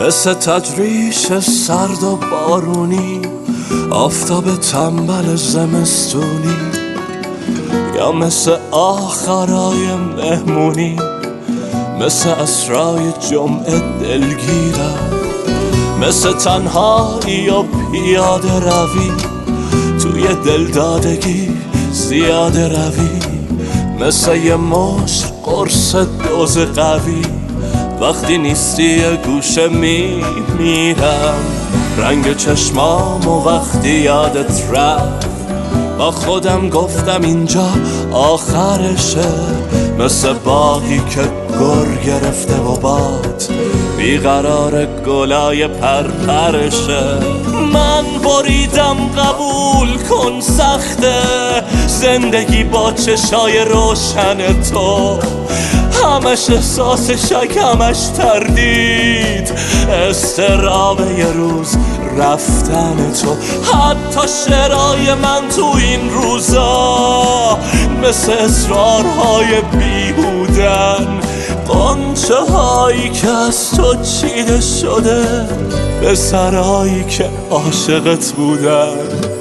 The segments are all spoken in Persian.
مثل تجریش سرد و بارونی، آفتاب تنبل زمستونی، یا مثل آخرای مهمونی، مثل اسرای جمعه دلگیرم، مثل تنهایی و پیاده روی توی دلدادگی زیاده روی، مثل یه مشت قرص دوز قوی وقتی نیستی یه گوشه میمیرم. رنگ چشمام و وقتی یادت رفت با خودم گفتم اینجا آخرشه، مثل باغی که گر گرفته و باد بیقرار گلای پرپرشه. من بریدم قبول کن سخته زندگی با چشای روشن تو، همش احساس شک همش تردید، استراب یه روز رفتن تو. حتی شعرهای من تو این روزا مثل اصرارهای بیهودن، قنچه هایی که از تو چیده شده به سرایی که عاشقت بودن.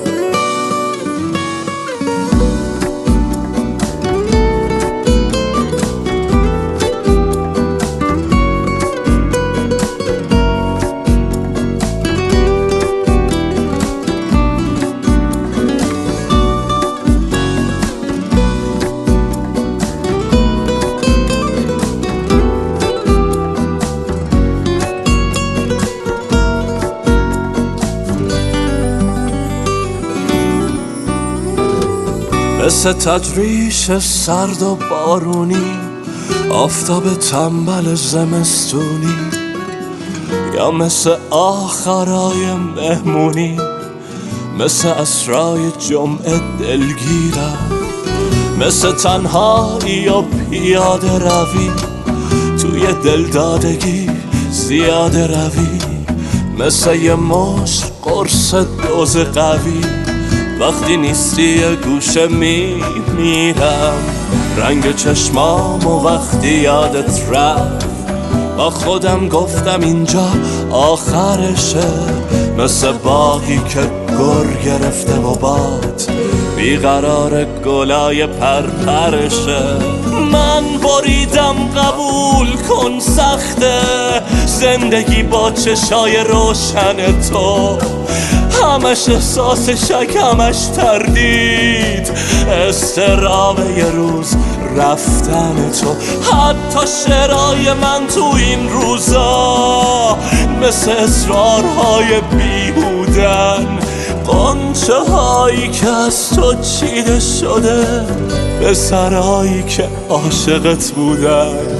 مثل تجریش سرد و بارونی، آفتاب تنبل زمستونی، یا مثل آخرای مهمونی، مثل اسرای جمعه دلگیرم، مثل تنهایی و پیاده روی توی دلدادگی زیاده روی، مثل یه مشت قرص دوز قوی وقتی نیستی یه گوشه میمیرم. رنگ چشمام و وقتی یادت رفت با خودم گفتم اینجا آخرشه، مثل باغی که گر گرفته و باد بیقرار گلای پرپرشه. من بریدم قبول کن سخته زندگی با چشای روشن تو، همش احساس شک همش تردید، استراب یه روز رفتن تو. حتی شعرهای من تو این روزا مثل اصرارهای بیهودن، قنچه هایی که از تو چیده شده به سرایی که عاشقت بودن.